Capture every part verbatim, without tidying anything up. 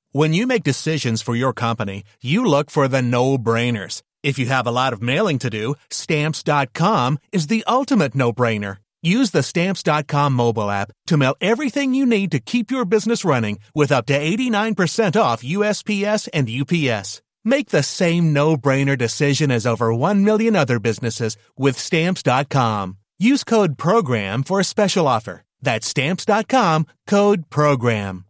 When you make decisions for your company, you look for the no-brainers. If you have a lot of mailing to do, Stamps dot com is the ultimate no-brainer. Use the Stamps dot com mobile app to mail everything you need to keep your business running with up to eighty-nine percent off U S P S and U P S. Make the same no-brainer decision as over one million other businesses with Stamps dot com. Use code PROGRAM for a special offer. That's Stamps dot com, code PROGRAM.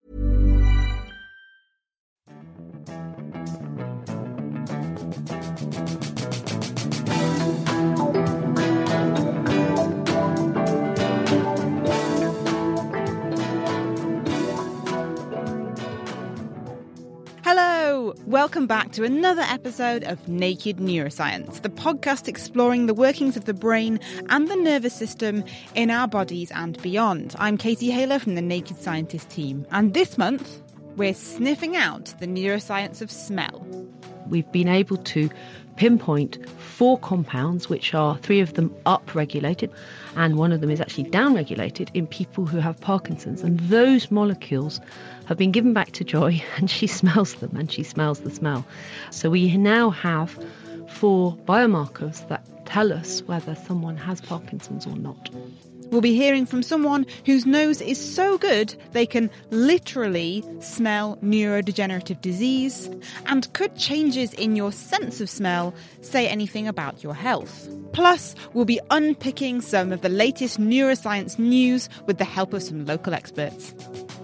Hello! Welcome back to another episode of Naked Neuroscience, the podcast exploring the workings of the brain and the nervous system in our bodies and beyond. I'm Katie Haler from the Naked Scientist team, and this month we're sniffing out the neuroscience of smell. We've been able to pinpoint four compounds, which are three of them up-regulated and one of them is actually down-regulated in people who have Parkinson's. And those molecules have been given back to Joy, and she smells them, and she smells the smell. So we now have four biomarkers that tell us whether someone has Parkinson's or not. We'll be hearing from someone whose nose is so good they can literally smell neurodegenerative disease. And could changes in your sense of smell say anything about your health? Plus, we'll be unpicking some of the latest neuroscience news with the help of some local experts.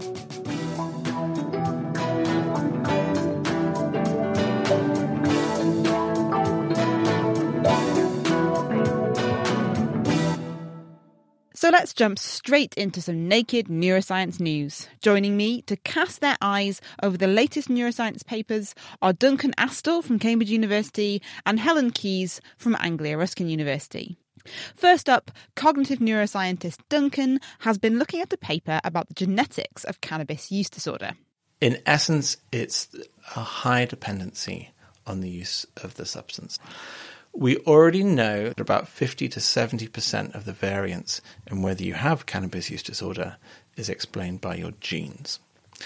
So let's jump straight into some naked neuroscience news. Joining me to cast their eyes over the latest neuroscience papers are Duncan Astle from Cambridge University and Helen Keyes from Anglia Ruskin University. First up, cognitive neuroscientist Duncan has been looking at a paper about the genetics of cannabis use disorder. In essence, it's a high dependency on the use of the substance. We already know that about fifty to seventy percent of the variance in whether you have cannabis use disorder is explained by your genes.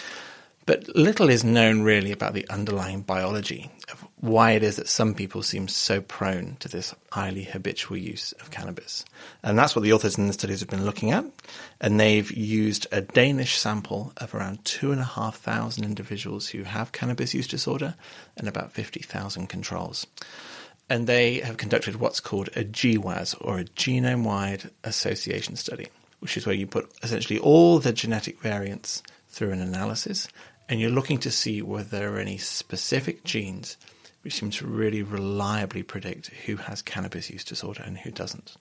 But little is known really about the underlying biology of why it is that some people seem so prone to this highly habitual use of cannabis. And that's what the authors in the studies have been looking at. And they've used a Danish sample of around two and a half thousand individuals who have cannabis use disorder and about fifty thousand controls. And they have conducted what's called a G W A S, or a genome-wide association study, which is where you put essentially all the genetic variants through an analysis, and you're looking to see whether there are any specific genes which seem to really reliably predict who has cannabis use disorder and who doesn't.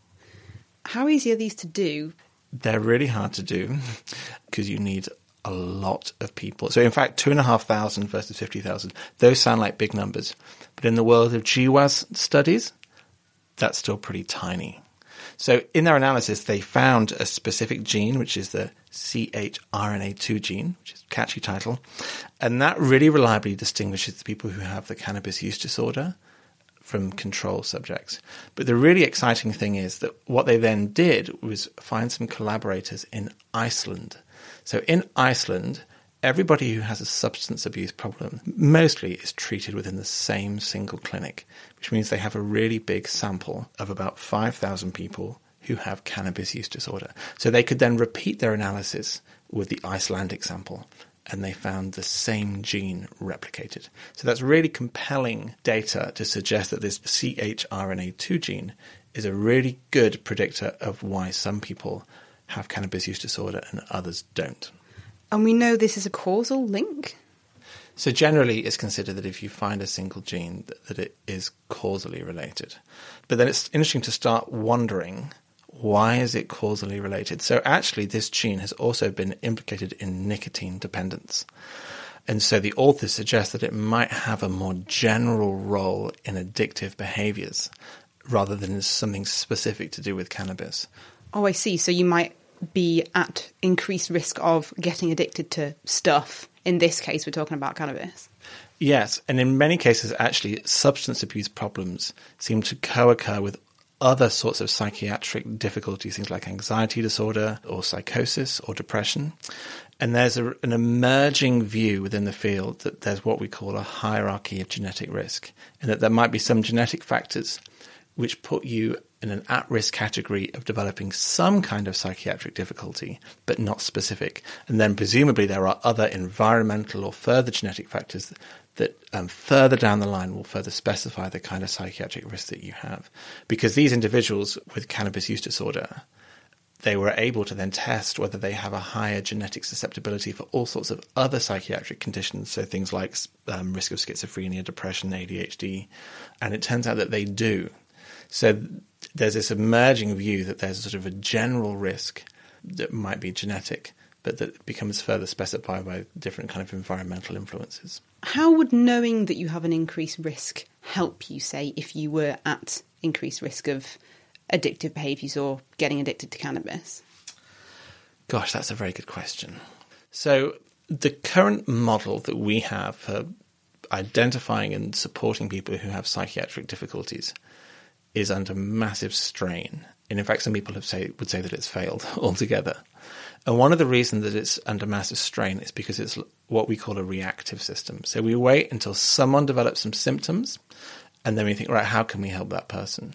How easy are these to do? They're really hard to do because you need a lot of people. So in fact, two and a half thousand versus fifty thousand, those sound like big numbers. But in the world of G W A S studies, that's still pretty tiny. So in their analysis, they found a specific gene, which is the C H R N A two gene, which is a catchy title. And that really reliably distinguishes the people who have the cannabis use disorder from control subjects. But the really exciting thing is that what they then did was find some collaborators in Iceland. So in Iceland, everybody who has a substance abuse problem mostly is treated within the same single clinic, which means they have a really big sample of about five thousand people who have cannabis use disorder. So they could then repeat their analysis with the Icelandic sample, and they found the same gene replicated. So that's really compelling data to suggest that this C H R N A two gene is a really good predictor of why some people have cannabis use disorder and others don't. And we know this is a causal link? So generally it's considered that if you find a single gene, that, that it is causally related. But then it's interesting to start wondering, why is it causally related? So actually this gene has also been implicated in nicotine dependence. And so the authors suggest that it might have a more general role in addictive behaviors rather than something specific to do with cannabis. Oh, I see. So you might be at increased risk of getting addicted to stuff. In this case, we're talking about cannabis. Yes, and in many cases, actually, substance abuse problems seem to co-occur with other sorts of psychiatric difficulties, things like anxiety disorder or psychosis or depression. And there's a, an emerging view within the field that there's what we call a hierarchy of genetic risk, and that there might be some genetic factors which put you in an at-risk category of developing some kind of psychiatric difficulty, but not specific. And then presumably there are other environmental or further genetic factors that, that um, further down the line will further specify the kind of psychiatric risk that you have. Because these individuals with cannabis use disorder, they were able to then test whether they have a higher genetic susceptibility for all sorts of other psychiatric conditions, so things like um, risk of schizophrenia, depression, A D H D, and it turns out that they do. So there's this emerging view that there's sort of a general risk that might be genetic, but that becomes further specified by different kind of environmental influences. How would knowing that you have an increased risk help you, say, if you were at increased risk of addictive behaviours or getting addicted to cannabis? Gosh, that's a very good question. So the current model that we have for identifying and supporting people who have psychiatric difficulties is under massive strain. And in fact, some people have say, would say that it's failed altogether. And one of the reasons that it's under massive strain is because it's what we call a reactive system. So we wait until someone develops some symptoms, and then we think, right, how can we help that person?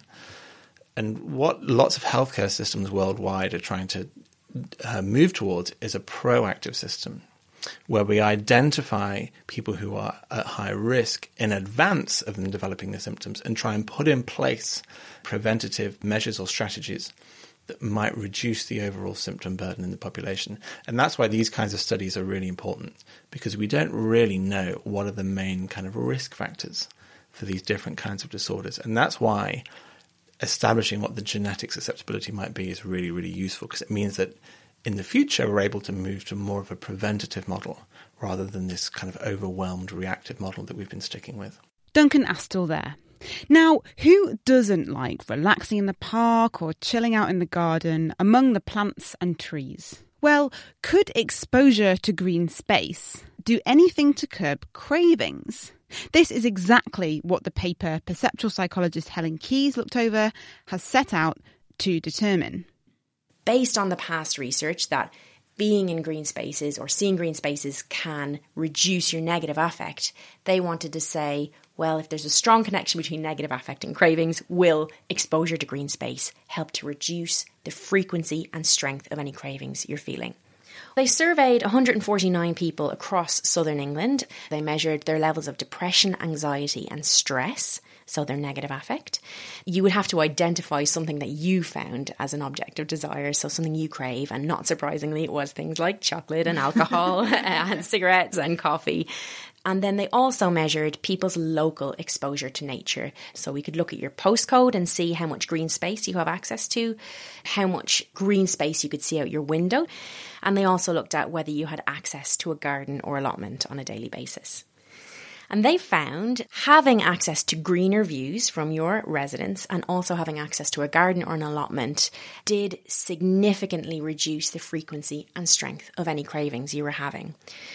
And what lots of healthcare systems worldwide are trying to uh, move towards is a proactive system, where we identify people who are at high risk in advance of them developing the symptoms and try and put in place preventative measures or strategies that might reduce the overall symptom burden in the population. And that's why these kinds of studies are really important, because we don't really know what are the main kind of risk factors for these different kinds of disorders. And that's why establishing what the genetic susceptibility might be is really, really useful, because it means that in the future, we're able to move to more of a preventative model rather than this kind of overwhelmed reactive model that we've been sticking with. Duncan Astle there. Now, who doesn't like relaxing in the park or chilling out in the garden among the plants and trees? Well, could exposure to green space do anything to curb cravings? This is exactly what the paper perceptual psychologist Helen Keyes looked over has set out to determine. Based on the past research that being in green spaces or seeing green spaces can reduce your negative affect, they wanted to say, well, if there's a strong connection between negative affect and cravings, will exposure to green space help to reduce the frequency and strength of any cravings you're feeling? They surveyed one hundred forty-nine people across southern England. They measured their levels of depression, anxiety and stress, so their negative affect. You would have to identify something that you found as an object of desire, so something you crave, and not surprisingly it was things like chocolate and alcohol and cigarettes and coffee. And then they also measured people's local exposure to nature. So we could look at your postcode and see how much green space you have access to, how much green space you could see out your window. And they also looked at whether you had access to a garden or allotment on a daily basis. And they found having access to greener views from your residence and also having access to a garden or an allotment did significantly reduce the frequency and strength of any cravings you were having.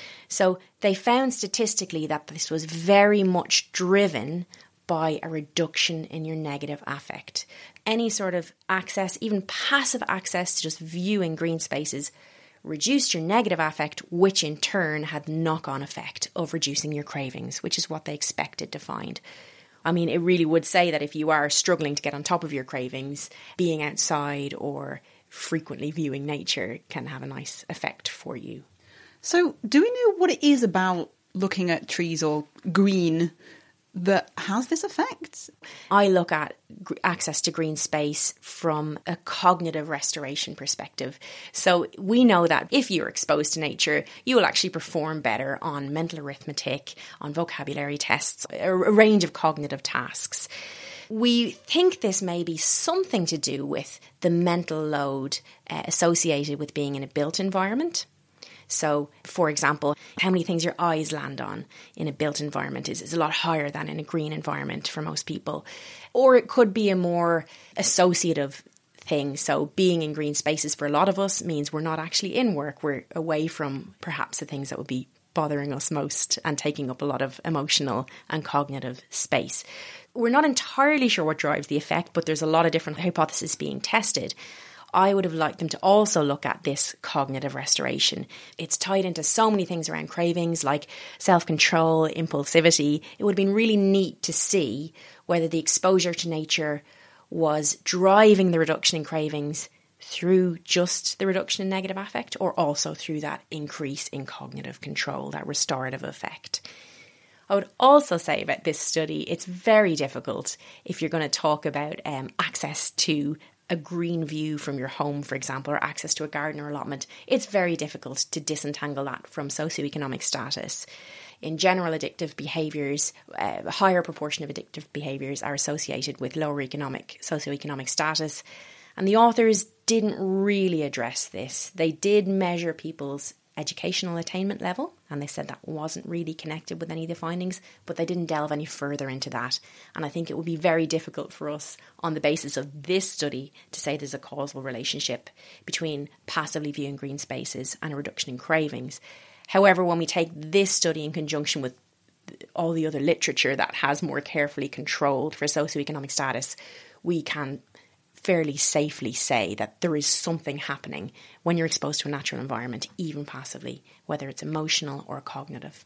So they found statistically that this was very much driven by a reduction in your negative affect. Any sort of access, even passive access to just viewing green spaces, reduced your negative affect, which in turn had knock-on effect of reducing your cravings, which is what they expected to find. I mean, it really would say that if you are struggling to get on top of your cravings, being outside or frequently viewing nature can have a nice effect for you. So do we know what it is about looking at trees or green that has this effect? I look at g- access to green space from a cognitive restoration perspective. So we know that if you're exposed to nature, you will actually perform better on mental arithmetic, on vocabulary tests, a, a range of cognitive tasks. We think this may be something to do with the mental load uh, associated with being in a built environment. So, for example, how many things your eyes land on in a built environment is, is a lot higher than in a green environment for most people. Or it could be a more associative thing. So being in green spaces for a lot of us means we're not actually in work. We're away from perhaps the things that would be bothering us most and taking up a lot of emotional and cognitive space. We're not entirely sure what drives the effect, but there's a lot of different hypotheses being tested. I would have liked them to also look at this cognitive restoration. It's tied into so many things around cravings like self-control, impulsivity. It would have been really neat to see whether the exposure to nature was driving the reduction in cravings through just the reduction in negative affect or also through that increase in cognitive control, that restorative effect. I would also say about this study, it's very difficult if you're going to talk about um, access to a green view from your home, for example, or access to a garden or allotment. It's very difficult to disentangle that from socioeconomic status. In general, addictive behaviours, uh, a higher proportion of addictive behaviours are associated with lower economic, socioeconomic status. And the authors didn't really address this. They did measure people's educational attainment level, and they said that wasn't really connected with any of the findings, but they didn't delve any further into that. And I think it would be very difficult for us on the basis of this study to say there's a causal relationship between passively viewing green spaces and a reduction in cravings. However, when we take this study in conjunction with all the other literature that has more carefully controlled for socioeconomic status, we can fairly safely say that there is something happening when you're exposed to a natural environment, even passively, whether it's emotional or cognitive.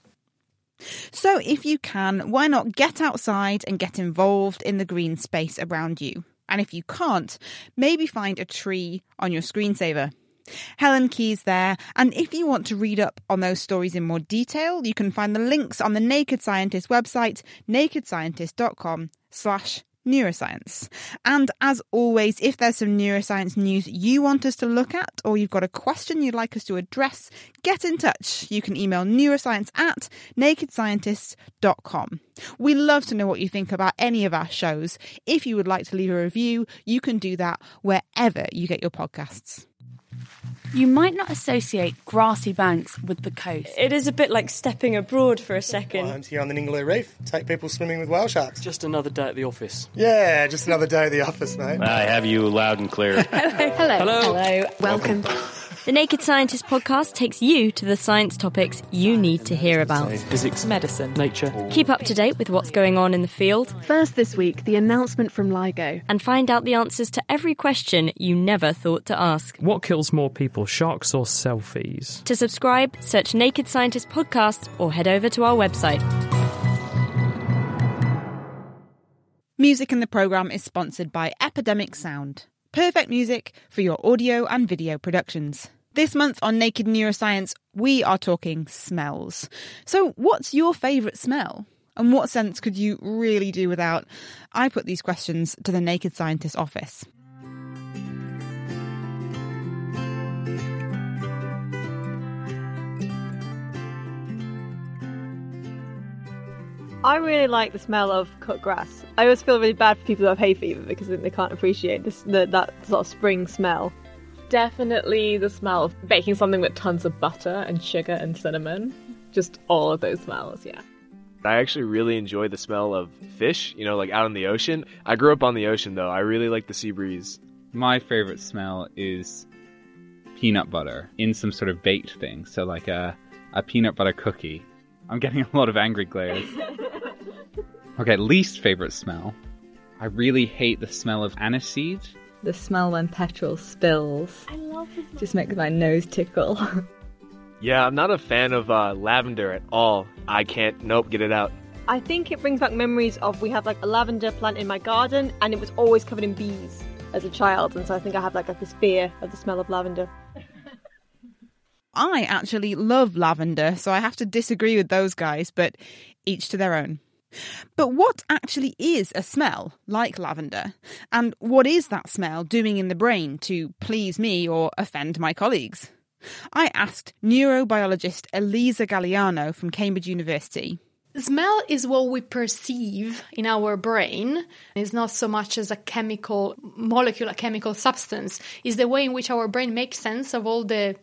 So if you can, why not get outside and get involved in the green space around you? And if you can't, maybe find a tree on your screensaver. Helen Keyes there, and if you want to read up on those stories in more detail, you can find the links on the Naked Scientist website, nakedscientist.com slash neuroscience. And as always, if there's some neuroscience news you want us to look at, or you've got a question you'd like us to address, get in touch. You can email neuroscience at nakedscientist dot com. We love to know what you think about any of our shows. If you would like to leave a review, you can do that wherever you get your podcasts. You might not associate grassy banks with the coast. It is a bit like stepping abroad for a second. I'm here on the Ningaloo Reef. Take people swimming with whale sharks. Just another day at the office. Yeah, just another day at the office, mate. I have you loud and clear. Hello. Hello. Hello. Hello. Welcome. The Naked Scientist podcast takes you to the science topics you need to hear about. Physics, medicine, nature. Keep up to date with what's going on in the field. First this week, the announcement from LIGO. And find out the answers to every question you never thought to ask. What kills more people, sharks or selfies? To subscribe, search Naked Scientist Podcast or head over to our website. Music in the programme is sponsored by Epidemic Sound. Perfect music for your audio and video productions. This month on Naked Neuroscience, we are talking smells. So what's your favourite smell? And what scents could you really do without? I put these questions to the Naked Scientist office. I really like the smell of cut grass. I always feel really bad for people who have hay fever because they can't appreciate this, the, that sort of spring smell. Definitely the smell of baking something with tons of butter and sugar and cinnamon. Just all of those smells, yeah. I actually really enjoy the smell of fish, you know, like out in the ocean. I grew up on the ocean, though. I really like the sea breeze. My favorite smell is peanut butter in some sort of baked thing. So like a, a peanut butter cookie. I'm getting a lot of angry glares. Okay, least favorite smell. I really hate the smell of aniseed. The smell when petrol spills. I love it. Just makes my nose tickle. Yeah, I'm not a fan of uh, lavender at all. I can't, nope, get it out. I think it brings back memories of, we had like a lavender plant in my garden and it was always covered in bees as a child. And so I think I have like, like this fear of the smell of lavender. I actually love lavender, so I have to disagree with those guys, but each to their own. But what actually is a smell like lavender? And what is that smell doing in the brain to please me or offend my colleagues? I asked neurobiologist Elisa Galliano from Cambridge University. Smell is what we perceive in our brain. It's not so much as a chemical molecule, a chemical substance. It's the way in which our brain makes sense of all the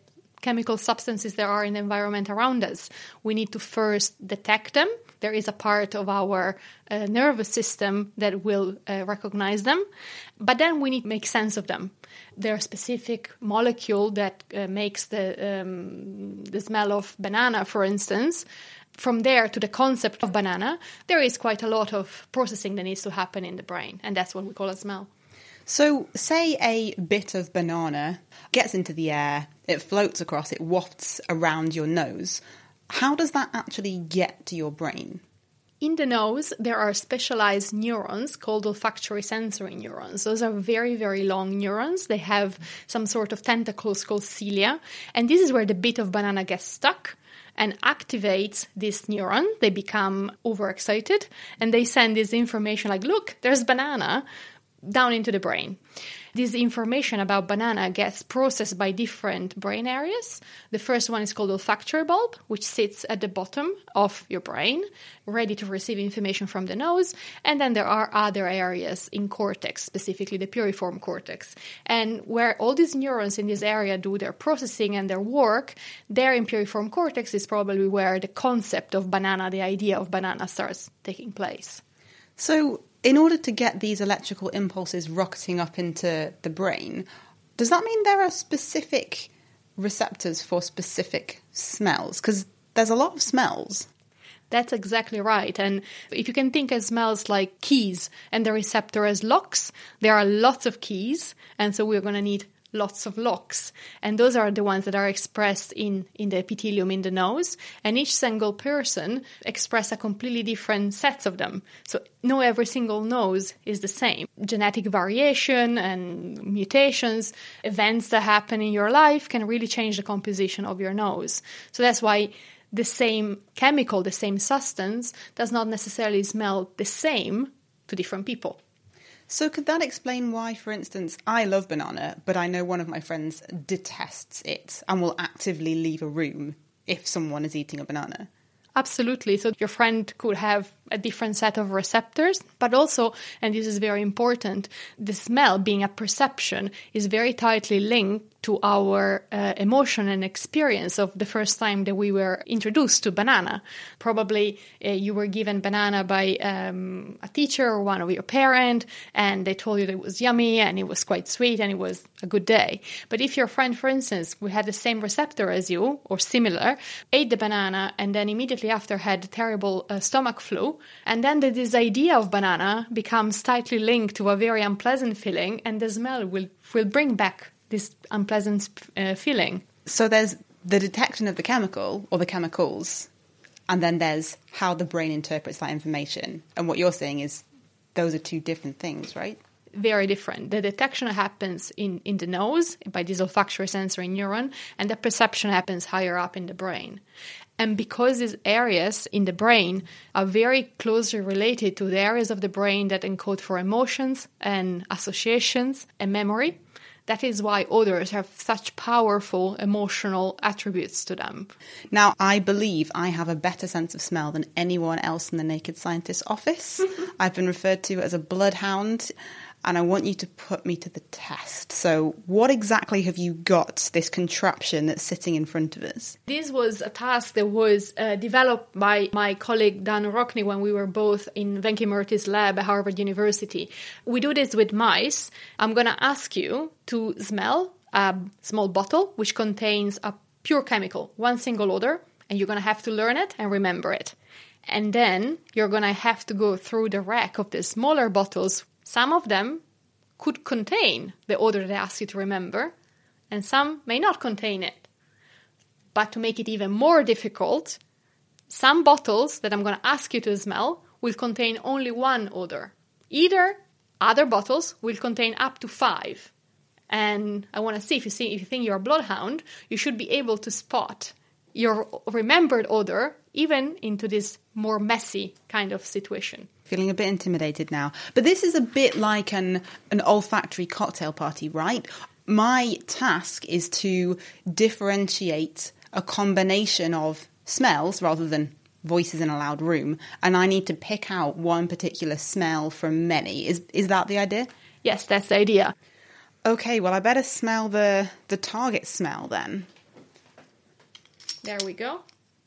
chemical substances there are in the environment around us. We need to first detect them. There is a part of our uh, nervous system that will uh, recognize them, but then we need to make sense of them. There are specific molecule that uh, makes the um, the smell of banana, for instance. From there to the concept of banana, there is quite a lot of processing that needs to happen in the brain, and that's what we call a smell. So, say a bit of banana gets into the air, it floats across, it wafts around your nose. How does that actually get to your brain? In the nose, there are specialized neurons called olfactory sensory neurons. Those are very, very long neurons. They have some sort of tentacles called cilia, and this is where the bit of banana gets stuck and activates this neuron. They become overexcited, and they send this information like, look, there's banana, down into the brain. This information about banana gets processed by different brain areas. The first one is called olfactory bulb, which sits at the bottom of your brain, ready to receive information from the nose. And then there are other areas in cortex, specifically the piriform cortex. And where all these neurons in this area do their processing and their work, there in piriform cortex is probably where the concept of banana, the idea of banana, starts taking place. So, in order to get these electrical impulses rocketing up into the brain, does that mean there are specific receptors for specific smells? Because there's a lot of smells. That's exactly right. And if you can think of smells like keys and the receptor as locks, there are lots of keys. And so we're going to need lots of locks. And those are the ones that are expressed in, in the epithelium in the nose. And each single person express a completely different sets of them. So no every single nose is the same. Genetic variation and mutations, events that happen in your life can really change the composition of your nose. So that's why the same chemical, the same substance, does not necessarily smell the same to different people. So could that explain why, for instance, I love banana, but I know one of my friends detests it and will actively leave a room if someone is eating a banana? Absolutely. So your friend could have a different set of receptors, but also, and this is very important, the smell being a perception is very tightly linked to our uh, emotion and experience of the first time that we were introduced to banana. Probably uh, you were given banana by um, a teacher or one of your parents, and they told you that it was yummy and it was quite sweet and it was a good day. But if your friend, for instance, who had the same receptor as you or similar, ate the banana and then immediately after had terrible uh, stomach flu, and then the, this idea of banana becomes tightly linked to a very unpleasant feeling, and the smell will, will bring back this unpleasant uh, feeling. So there's the detection of the chemical or the chemicals, and then there's how the brain interprets that information. And what you're saying is those are two different things, right? Very different. The detection happens in, in the nose by this olfactory sensory neuron, and the perception happens higher up in the brain. And because these areas in the brain are very closely related to the areas of the brain that encode for emotions and associations and memory, that is why odors have such powerful emotional attributes to them. Now, I believe I have a better sense of smell than anyone else in the Naked Scientist office. I've been referred to as a bloodhound, and I want you to put me to the test. So what exactly have you got, this contraption that's sitting in front of us? This was a task that was uh, developed by my colleague Dan Rockney when we were both in Venki Murthy's lab at Harvard University. We do this with mice. I'm going to ask you to smell a small bottle which contains a pure chemical, one single odor, and you're going to have to learn it and remember it. And then you're going to have to go through the rack of the smaller bottles. Some of them could contain the odor they ask you to remember, and some may not contain it. But to make it even more difficult, some bottles that I'm going to ask you to smell will contain only one odor. Either other bottles will contain up to five. And I want to see if you see if you think you're a bloodhound, you should be able to spot your remembered odor even into this more messy kind of situation. Feeling a bit intimidated now. But this is a bit like an, an olfactory cocktail party, right? My task is to differentiate a combination of smells rather than voices in a loud room, and I need to pick out one particular smell from many. Is is that the idea? Yes, that's the idea. Okay, well, I better smell the, the target smell then. There we go.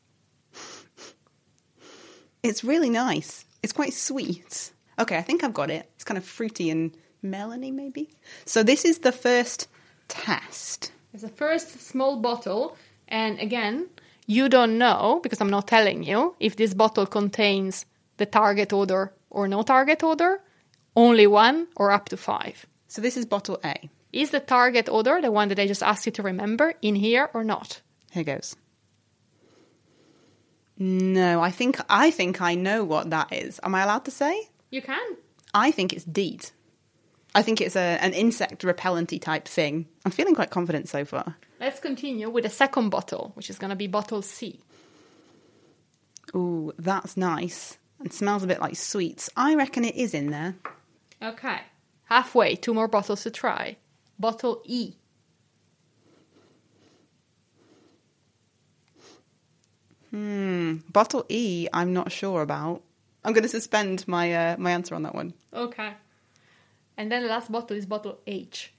It's really nice. It's quite sweet. Okay, I think I've got it. It's kind of fruity and melony, maybe. So this is the first test. It's the first small bottle. And again, you don't know, because I'm not telling you, if this bottle contains the target odor or no target odor, only one or up to five. So this is bottle A. Is the target odor, the one that I just asked you to remember, in here or not? Here goes. No, I think I think I know what that is. Am I allowed to say? You can. I think it's DEET. I think it's a, an insect repellenty type thing. I'm feeling quite confident so far. Let's continue with the second bottle, which is going to be bottle C. Ooh, that's nice. And smells a bit like sweets. I reckon it is in there. Okay. Halfway, two more bottles to try. Bottle E. Hmm. Bottle E, I'm not sure about. I'm going to suspend my uh, my answer on that one. Okay. And then the last bottle is bottle H.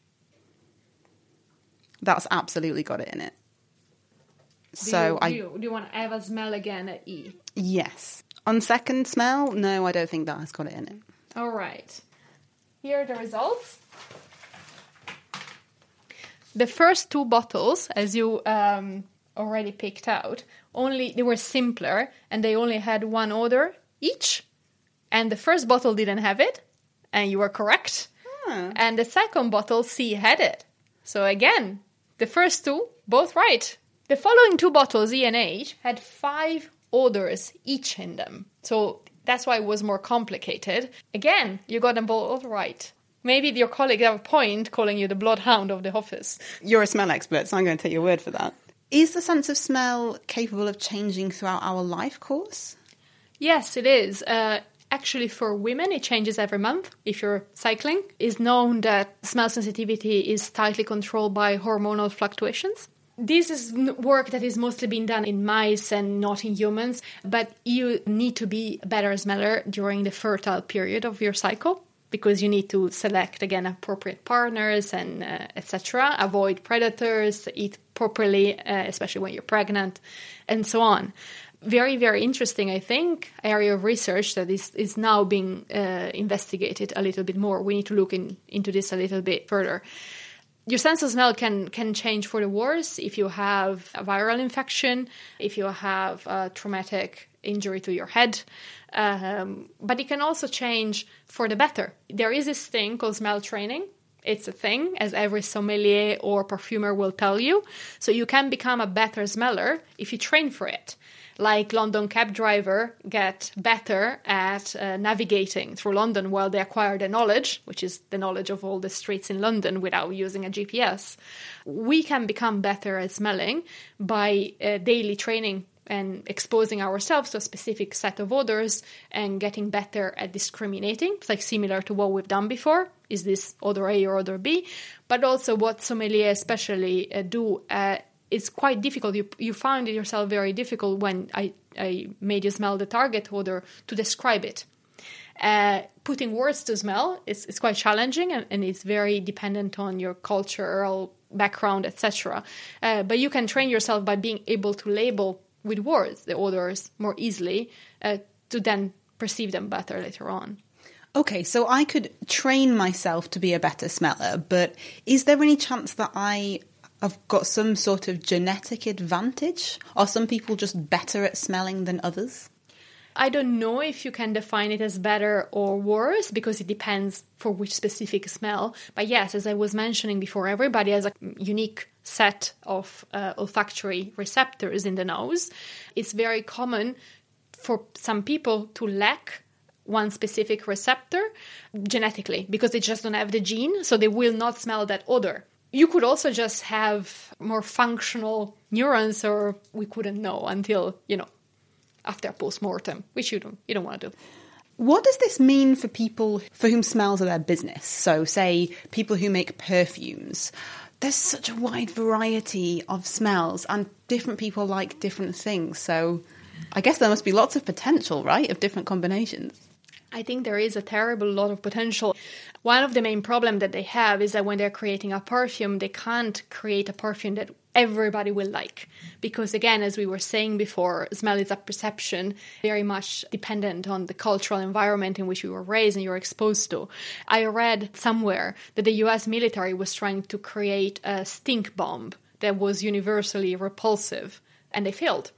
That's absolutely got it in it. Do So you, I do you, do you want to have a smell again at E? Yes. On second smell, no, I don't think that has got it in it. All right. Here are the results. The first two bottles, as you um, already picked out, only they were simpler and they only had one odor each. And the first bottle didn't have it, and you were correct. Hmm. And the second bottle, C, had it. So again, the first two, both right. The following two bottles, E and H, had five odors each in them. So that's why it was more complicated. Again, you got them both right. Maybe your colleague have a point calling you the bloodhound of the office. You're a smell expert, so I'm going to take your word for that. Is the sense of smell capable of changing throughout our life course? Yes, it is. Uh, actually, for women, it changes every month if you're cycling. It's known that smell sensitivity is tightly controlled by hormonal fluctuations. This is work that is mostly being done in mice and not in humans, but you need to be a better smeller during the fertile period of your cycle, because you need to select, again, appropriate partners and uh, et cetera, avoid predators, eat properly, uh, especially when you're pregnant, and so on. Very, very interesting, I think, area of research that is, is now being uh, investigated a little bit more. We need to look in, into this a little bit further. Your sense of smell can, can change for the worse if you have a viral infection, if you have a traumatic injury to your head, um, but it can also change for the better. There is this thing called smell training. It's a thing, as every sommelier or perfumer will tell you. So you can become a better smeller if you train for it. Like London cab driver get better at uh, navigating through London while they acquire the knowledge, which is the knowledge of all the streets in London without using a G P S. We can become better at smelling by uh, daily training and exposing ourselves to a specific set of odors and getting better at discriminating. It's like similar to what we've done before. Is this odor A or odor B? But also what sommeliers especially uh, do uh, it's quite difficult. You you find it yourself very difficult when I, I made you smell the target odor to describe it. Uh, putting words to smell is, is quite challenging, and, and it's very dependent on your cultural background, et cetera. Uh, but you can train yourself by being able to label with words the odors more easily uh, to then perceive them better later on. Okay, so I could train myself to be a better smeller, but is there any chance that I... I've got some sort of genetic advantage? Are some people just better at smelling than others? I don't know if you can define it as better or worse, because it depends for which specific smell. But yes, as I was mentioning before, everybody has a unique set of uh, olfactory receptors in the nose. It's very common for some people to lack one specific receptor genetically, because they just don't have the gene, so they will not smell that odor. You could also just have more functional neurons, or we couldn't know until, you know, after post-mortem, which you don't, you don't want to do. What does this mean for people for whom smells are their business? So, say, people who make perfumes. There's such a wide variety of smells, and different people like different things. So, I guess there must be lots of potential, right, of different combinations. I think there is a terrible lot of potential. One of the main problems that they have is that when they're creating a perfume, they can't create a perfume that everybody will like. Because again, as we were saying before, smell is a perception very much dependent on the cultural environment in which you were raised and you're exposed to. I read somewhere that the U S military was trying to create a stink bomb that was universally repulsive, and they failed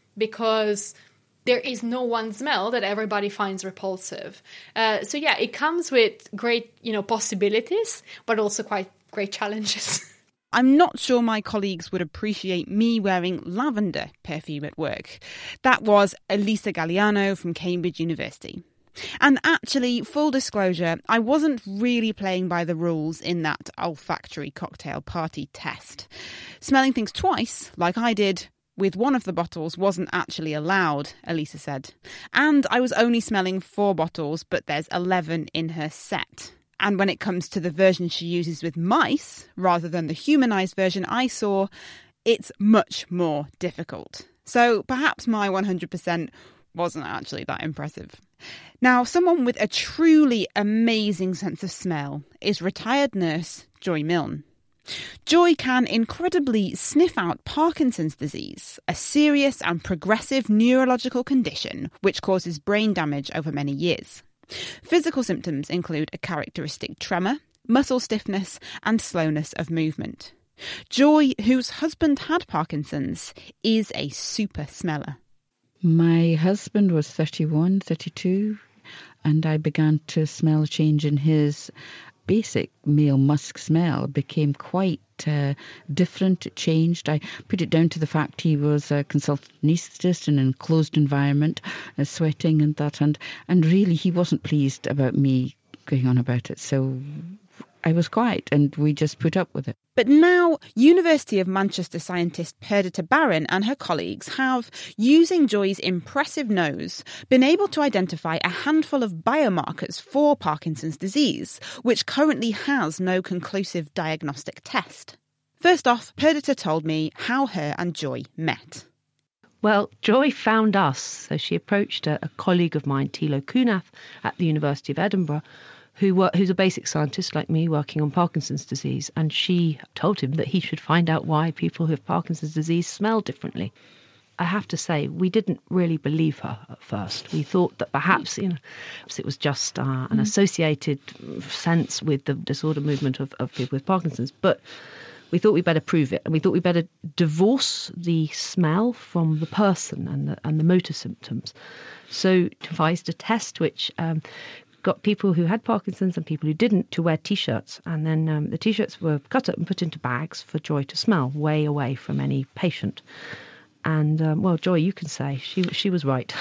because there is no one smell that everybody finds repulsive. Uh, so yeah, it comes with great, you know, possibilities, but also quite great challenges. I'm not sure my colleagues would appreciate me wearing lavender perfume at work. That was Elisa Galliano from Cambridge University. And actually, full disclosure, I wasn't really playing by the rules in that olfactory cocktail party test. Smelling things twice, like I did, with one of the bottles wasn't actually allowed, Elisa said. And I was only smelling four bottles, but there's eleven in her set. And when it comes to the version she uses with mice, rather than the humanised version I saw, it's much more difficult. So perhaps my one hundred percent wasn't actually that impressive. Now, someone with a truly amazing sense of smell is retired nurse Joy Milne. Joy can incredibly sniff out Parkinson's disease, a serious and progressive neurological condition which causes brain damage over many years. Physical symptoms include a characteristic tremor, muscle stiffness and slowness of movement. Joy, whose husband had Parkinson's, is a super smeller. My husband was thirty-one, thirty-two, and I began to smell a change in his basic male musk smell. It became quite uh, different. It changed. I put it down to the fact he was a consultant anaesthetist in an enclosed environment, uh, sweating and that, and, and really he wasn't pleased about me going on about it. So I was quiet and we just put up with it. But now, University of Manchester scientist Perdita Barron and her colleagues have, using Joy's impressive nose, been able to identify a handful of biomarkers for Parkinson's disease, which currently has no conclusive diagnostic test. First off, Perdita told me how her and Joy met. Well, Joy found us, so she approached a, a colleague of mine, Thilo Kunath, at the University of Edinburgh, who were, who's a basic scientist like me working on Parkinson's disease, and she told him that he should find out why people who have Parkinson's disease smell differently. I have to say, we didn't really believe her at first. We thought that perhaps, you know, perhaps it was just uh, an associated sense with the disorder movement of, of people with Parkinson's, but we thought we'd better prove it, and we thought we'd better divorce the smell from the person and the, and the motor symptoms. So devised a test which um, got people who had Parkinson's and people who didn't to wear T-shirts. And then um, the T-shirts were cut up and put into bags for Joy to smell, way away from any patient. And, um, well, Joy, you can say, she she was right.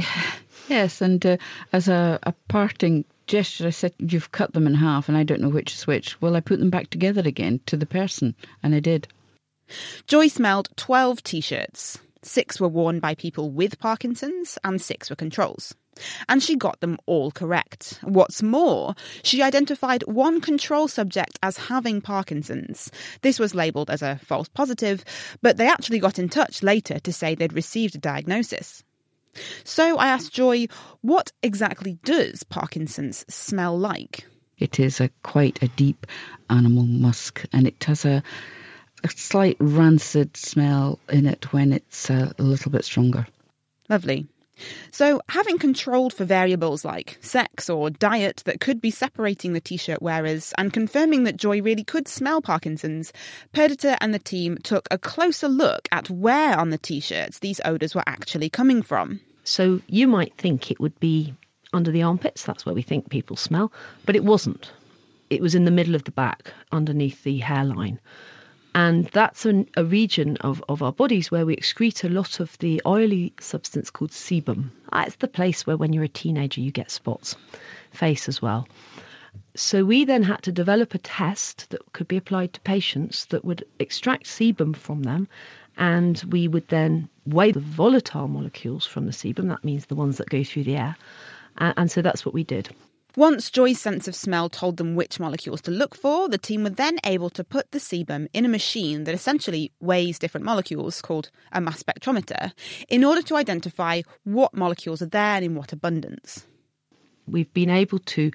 Yes, and uh, as a, a parting gesture, I said, you've cut them in half and I don't know which is which. Well, I put them back together again to the person, and I did. Joy smelled twelve T-shirts. Six were worn by people with Parkinson's and six were controls. And she got them all correct. What's more, she identified one control subject as having Parkinson's. This was labelled as a false positive, but they actually got in touch later to say they'd received a diagnosis. So I asked Joy, what exactly does Parkinson's smell like? It is a quite a deep animal musk, and it has a, a slight rancid smell in it when it's a, a little bit stronger. Lovely. So, having controlled for variables like sex or diet that could be separating the T-shirt wearers and confirming that Joy really could smell Parkinson's, Perdita and the team took a closer look at where on the T-shirts these odours were actually coming from. So you might think it would be under the armpits, that's where we think people smell, but it wasn't. It was in the middle of the back, underneath the hairline. And that's an, a region of, of our bodies where we excrete a lot of the oily substance called sebum. It's the place where when you're a teenager you get spots, face as well. So we then had to develop a test that could be applied to patients that would extract sebum from them, and we would then weigh the volatile molecules from the sebum, that means the ones that go through the air, and, and so that's what we did. Once Joy's sense of smell told them which molecules to look for, the team were then able to put the sebum in a machine that essentially weighs different molecules, called a mass spectrometer, in order to identify what molecules are there and in what abundance. We've been able to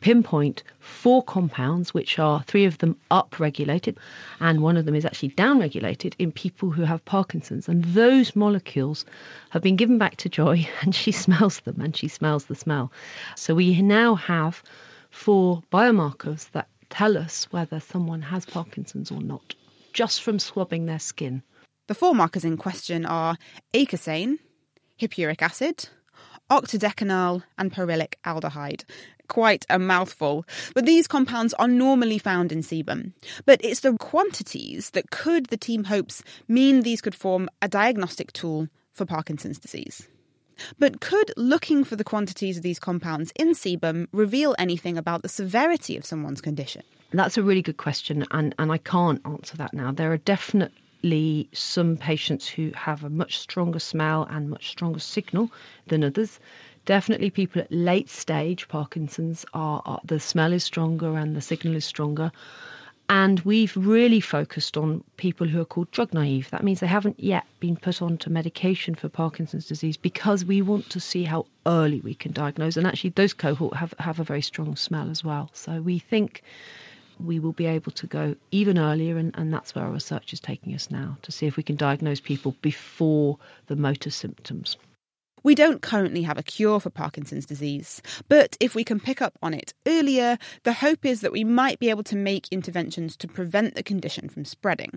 pinpoint four compounds, which are three of them upregulated, and one of them is actually downregulated in people who have Parkinson's. And those molecules have been given back to Joy, and she smells them, and she smells the smell. So we now have four biomarkers that tell us whether someone has Parkinson's or not, just from swabbing their skin. The four markers in question are eicosane, hippuric acid, octadecanol and pyrrolic aldehyde. Quite a mouthful. But these compounds are normally found in sebum. But it's the quantities that could, the team hopes, mean these could form a diagnostic tool for Parkinson's disease. But could looking for the quantities of these compounds in sebum reveal anything about the severity of someone's condition? That's a really good question, and, and I can't answer that now. There are definitely some patients who have a much stronger smell and much stronger signal than others. Definitely people at late stage Parkinson's, are, are the smell is stronger and the signal is stronger. And we've really focused on people who are called drug naive. That means they haven't yet been put onto medication for Parkinson's disease, because we want to see how early we can diagnose. And actually those cohort have, have a very strong smell as well. So we think we will be able to go even earlier, and, and that's where our research is taking us now, to see if we can diagnose people before the motor symptoms. We don't currently have a cure for Parkinson's disease, but if we can pick up on it earlier, the hope is that we might be able to make interventions to prevent the condition from spreading.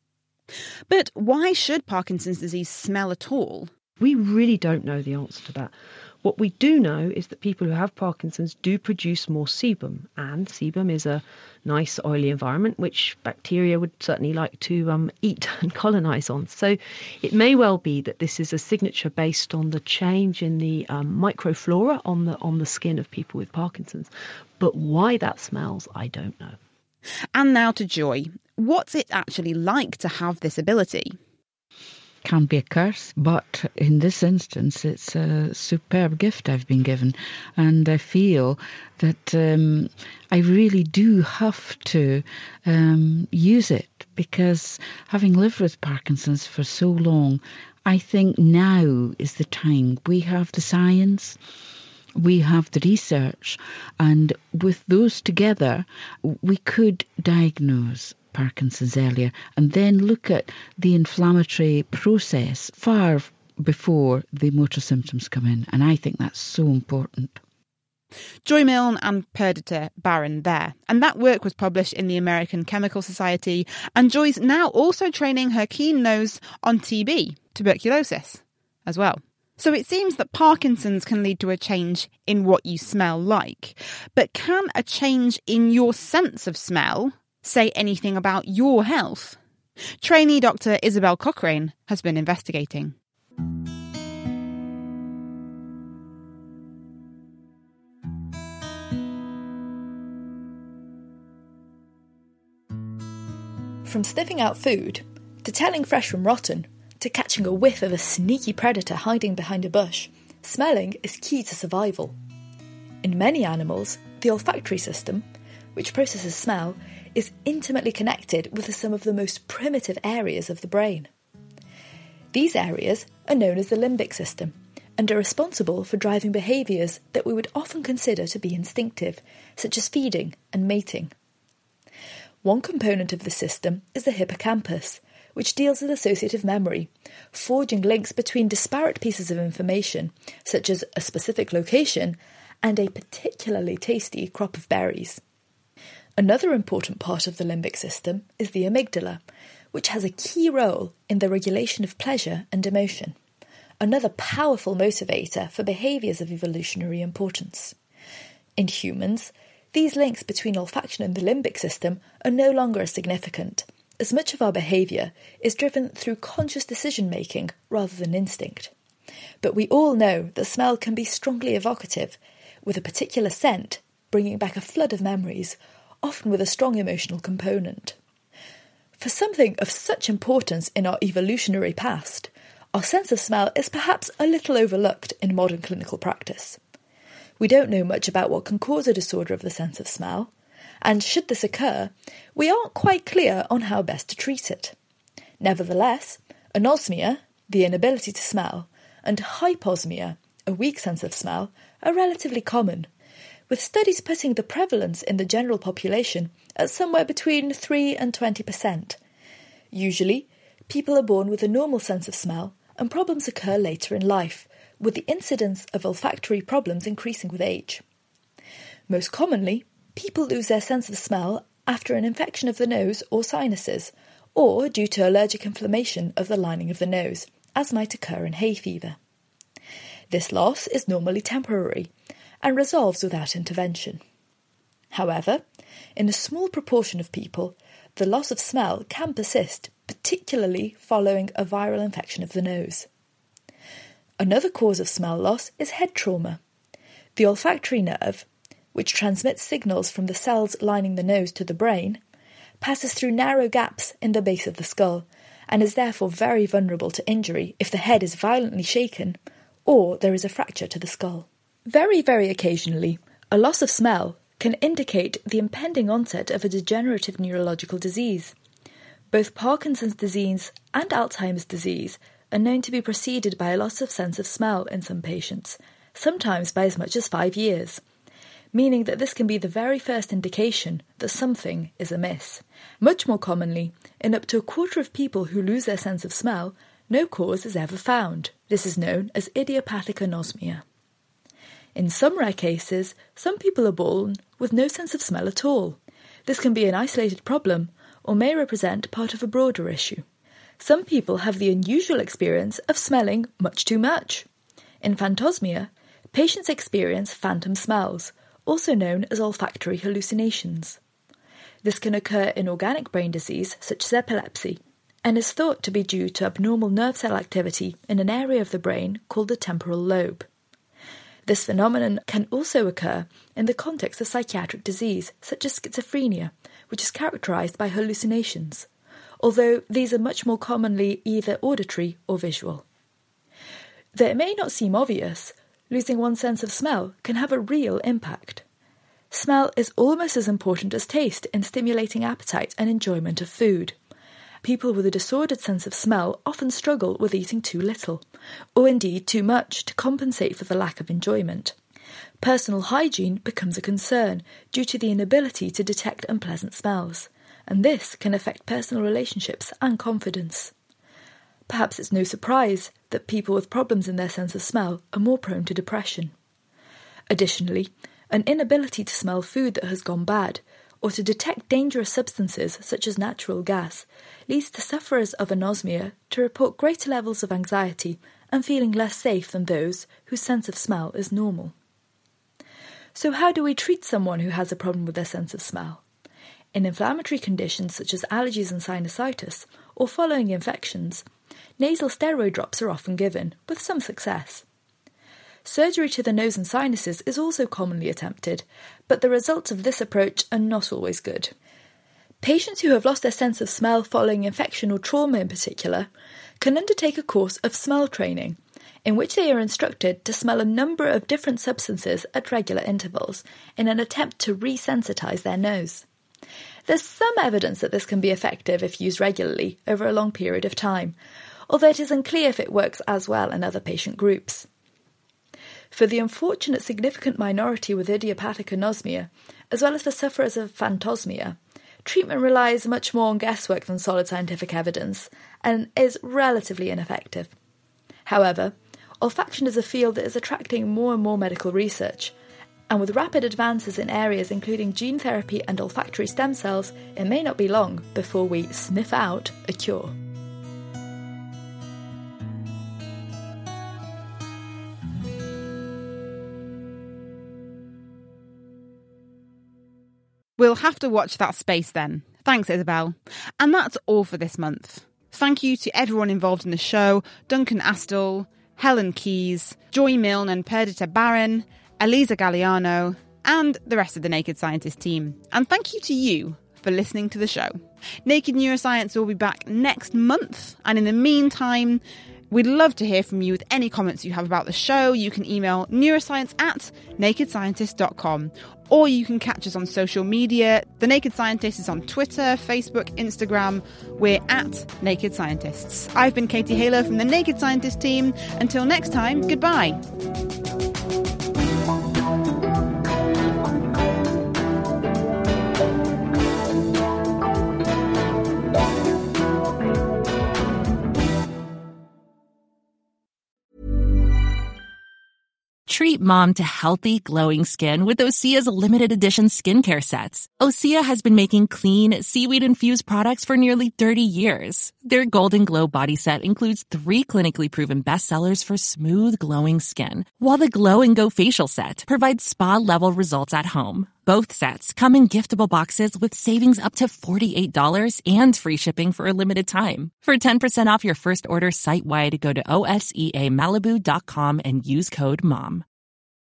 But why should Parkinson's disease smell at all? We really don't know the answer to that. What we do know is that people who have Parkinson's do produce more sebum, and sebum is a nice oily environment which bacteria would certainly like to um, eat and colonise on. So it may well be that this is a signature based on the change in the um, microflora on the on the skin of people with Parkinson's. But why that smells, I don't know. And now to Joy. What's it actually like to have this ability? Can be a curse, but in this instance it's a superb gift I've been given, and I feel that um, I really do have to um, use it, because having lived with Parkinson's for so long, I think now is the time. We have the science, we have the research, and with those together we could diagnose Parkinson's earlier, and then look at the inflammatory process far before the motor symptoms come in. And I think that's so important. Joy Milne and Perdita Barron there. And that work was published in the American Chemical Society. And Joy's now also training her keen nose on T B, tuberculosis, as well. So it seems that Parkinson's can lead to a change in what you smell like. But can a change in your sense of smell say anything about your health? Trainee Doctor Isabel Cochrane has been investigating. From sniffing out food, to telling fresh from rotten, to catching a whiff of a sneaky predator hiding behind a bush, smelling is key to survival. In many animals, the olfactory system, which processes smell, is intimately connected with some of the most primitive areas of the brain. These areas are known as the limbic system and are responsible for driving behaviours that we would often consider to be instinctive, such as feeding and mating. One component of the system is the hippocampus, which deals with associative memory, forging links between disparate pieces of information, such as a specific location and a particularly tasty crop of berries. Another important part of the limbic system is the amygdala, which has a key role in the regulation of pleasure and emotion, another powerful motivator for behaviours of evolutionary importance. In humans, these links between olfaction and the limbic system are no longer as significant, as much of our behaviour is driven through conscious decision-making rather than instinct. But we all know that smell can be strongly evocative, with a particular scent bringing back a flood of memories, often with a strong emotional component. For something of such importance in our evolutionary past, our sense of smell is perhaps a little overlooked in modern clinical practice. We don't know much about what can cause a disorder of the sense of smell, and should this occur, we aren't quite clear on how best to treat it. Nevertheless, anosmia, the inability to smell, and hyposmia, a weak sense of smell, are relatively common, with studies putting the prevalence in the general population at somewhere between three and twenty percent. Usually, people are born with a normal sense of smell, and problems occur later in life, with the incidence of olfactory problems increasing with age. Most commonly, people lose their sense of smell after an infection of the nose or sinuses, or due to allergic inflammation of the lining of the nose, as might occur in hay fever. This loss is normally temporary and resolves without intervention. However, in a small proportion of people, the loss of smell can persist, particularly following a viral infection of the nose. Another cause of smell loss is head trauma. The olfactory nerve, which transmits signals from the cells lining the nose to the brain, passes through narrow gaps in the base of the skull and is therefore very vulnerable to injury if the head is violently shaken or there is a fracture to the skull. Very, very occasionally, a loss of smell can indicate the impending onset of a degenerative neurological disease. Both Parkinson's disease and Alzheimer's disease are known to be preceded by a loss of sense of smell in some patients, sometimes by as much as five years, meaning that this can be the very first indication that something is amiss. Much more commonly, in up to a quarter of people who lose their sense of smell, no cause is ever found. This is known as idiopathic anosmia. In some rare cases, some people are born with no sense of smell at all. This can be an isolated problem or may represent part of a broader issue. Some people have the unusual experience of smelling much too much. In phantosmia, patients experience phantom smells, also known as olfactory hallucinations. This can occur in organic brain disease such as epilepsy, and is thought to be due to abnormal nerve cell activity in an area of the brain called the temporal lobe. This phenomenon can also occur in the context of psychiatric disease such as schizophrenia, which is characterised by hallucinations, although these are much more commonly either auditory or visual. Though it may not seem obvious, losing one's sense of smell can have a real impact. Smell is almost as important as taste in stimulating appetite and enjoyment of food. People with a disordered sense of smell often struggle with eating too little, or indeed too much, to compensate for the lack of enjoyment. Personal hygiene becomes a concern due to the inability to detect unpleasant smells, and this can affect personal relationships and confidence. Perhaps it's no surprise that people with problems in their sense of smell are more prone to depression. Additionally, an inability to smell food that has gone bad, or to detect dangerous substances such as natural gas, leads to sufferers of anosmia to report greater levels of anxiety and feeling less safe than those whose sense of smell is normal. So how do we treat someone who has a problem with their sense of smell? In inflammatory conditions such as allergies and sinusitis, or following infections, nasal steroid drops are often given, with some success. Surgery to the nose and sinuses is also commonly attempted, but the results of this approach are not always good. Patients who have lost their sense of smell following infection or trauma in particular can undertake a course of smell training, in which they are instructed to smell a number of different substances at regular intervals in an attempt to resensitize their nose. There's some evidence that this can be effective if used regularly over a long period of time, although it is unclear if it works as well in other patient groups. For the unfortunate significant minority with idiopathic anosmia, as well as for sufferers of phantosmia, treatment relies much more on guesswork than solid scientific evidence, and is relatively ineffective. However, olfaction is a field that is attracting more and more medical research, and with rapid advances in areas including gene therapy and olfactory stem cells, it may not be long before we sniff out a cure. We'll have to watch that space then. Thanks, Isabel. And that's all for this month. Thank you to everyone involved in the show: Duncan Astle, Helen Keyes, Joy Milne and Perdita Barron, Elisa Galliano, and the rest of the Naked Scientist team. And thank you to you for listening to the show. Naked Neuroscience will be back next month, and in the meantime, we'd love to hear from you with any comments you have about the show. You can email neuroscience at naked scientist dot com, or you can catch us on social media. The Naked Scientist is on Twitter, Facebook, Instagram. We're at Naked Scientists. I've been Katie Halo from the Naked Scientist team. Until next time, goodbye. Treat mom to healthy, glowing skin with Osea's limited edition skincare sets. Osea has been making clean, seaweed-infused products for nearly thirty years. Their Golden Glow body set includes three clinically proven bestsellers for smooth, glowing skin, while the Glow and Go facial set provides spa-level results at home. Both sets come in giftable boxes with savings up to forty-eight dollars and free shipping for a limited time. For ten percent off your first order site-wide, go to O S E A Malibu dot com and use code MOM.